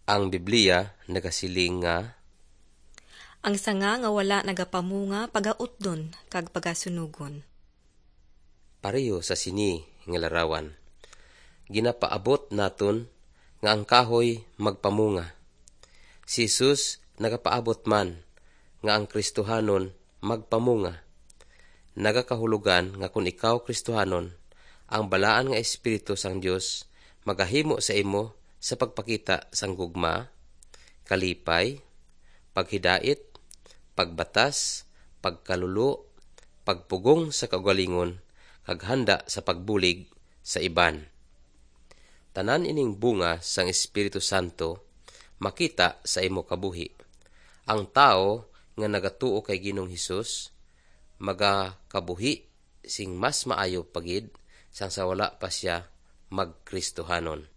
Ang Biblia nagasiling nga Ang sanga nga wala nagapamunga pagautdon kag pagasunugon. pareho sa sini nga larawan. Ginapaabot naton nga ang kahoy magpamunga. Si Jesus nagapaabot man nga ang Kristohanon magpamunga. Nagakahulugan nga kung ikaw Kristohanon, ang balaan nga Espiritu sang Dios magahimo sa imo sa pagpakita sang gugma, kalipay, paghidait, pagbatas, pagkalulo, pagpugong sa kaugalingon, kag handa sa pagbulig sa iban. Tanan ining bunga sang Espiritu Santo makita sa imo kabuhi. Ang tao nga nagatuo kay Ginoong Hesus magakabuhi sing mas maayo pagid sang sa wala pa siya magkristohanon.